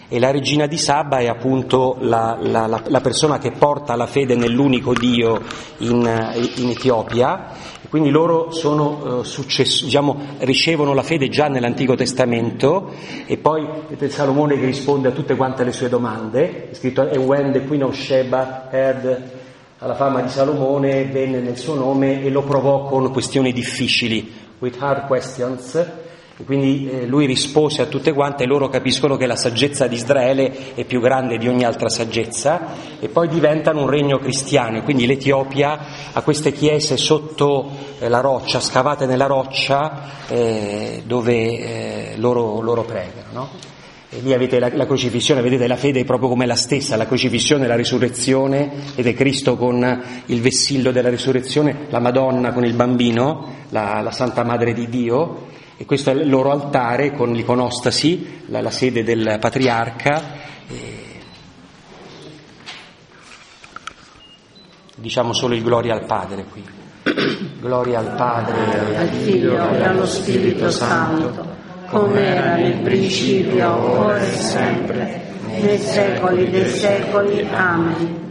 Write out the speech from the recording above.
e la regina di Saba è appunto la persona che porta la fede nell'unico Dio in Etiopia. Quindi loro sono ricevono la fede già nell'Antico Testamento, e poi vedete Salomone che risponde a tutte quante le sue domande. È scritto: "And when the Queen of Sheba heard", alla fama di Salomone venne nel suo nome e lo provò con questioni difficili, with hard questions. E quindi lui rispose a tutte quante, e loro capiscono che la saggezza di Israele è più grande di ogni altra saggezza, e poi diventano un regno cristiano. E quindi l'Etiopia ha queste chiese sotto la roccia, scavate nella roccia, dove loro pregano, no? E lì avete la crocifissione, vedete la fede è proprio come la stessa, la crocifissione e la risurrezione, ed è Cristo con il vessillo della risurrezione, la Madonna con il bambino, la Santa Madre di Dio. E questo è il loro altare con l'iconostasi, la sede del patriarca. Diciamo solo il gloria al Padre qui. Gloria al Padre, al Figlio e allo Spirito Santo, come era nel principio, ora e sempre, nei secoli dei secoli. Amen.